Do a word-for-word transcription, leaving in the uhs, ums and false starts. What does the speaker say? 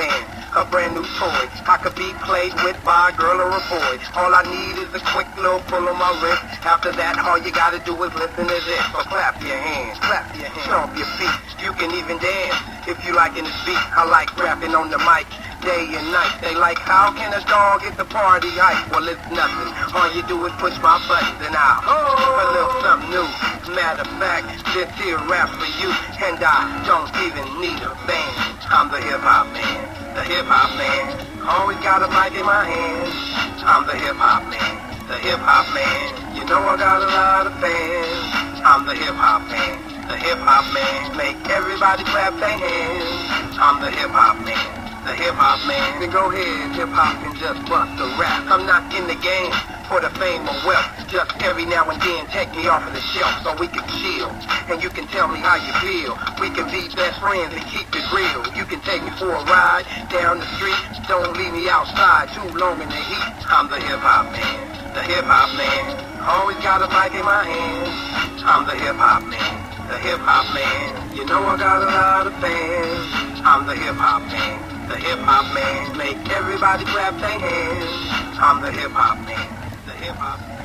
man, a brand new toy. I could be played with by a girl or a boy. All I need is a quick little pull on my wrist. After that, all you gotta do is listen to this. So clap your hands, clap your hands, stomp your feet. You can even dance if you liking this beat. I like rapping on the mic day and night. They like, how can a dog get the party hype? Well, it's nothing. All you do is push my buttons and I'll oh. a little something new. Matter of fact, this here rap for you, and I don't even need a band. I'm the hip-hop man, the hip-hop man. Always got a mic in my hand. I'm the hip-hop man, the hip-hop man. You know I got a lot of fans. I'm the hip-hop man, the hip-hop man. Make everybody clap their hands. I'm the hip-hop man, the hip-hop man. Then go ahead, hip-hop, and just bust a rap. I'm not in the game for the fame or wealth. Just every now and then take me off of the shelf so we can chill. And you can tell me how you feel. We can be best friends and keep it real. You can take me for a ride down the street. Don't leave me outside too long in the heat. I'm the hip-hop man, the hip-hop man. Always got a mic in my hand. I'm the hip-hop man, the hip-hop man. You know I got a lot of fans. I'm the hip-hop man, the hip-hop man. Make everybody clap their hands. I'm the hip-hop man, the hip-hop man.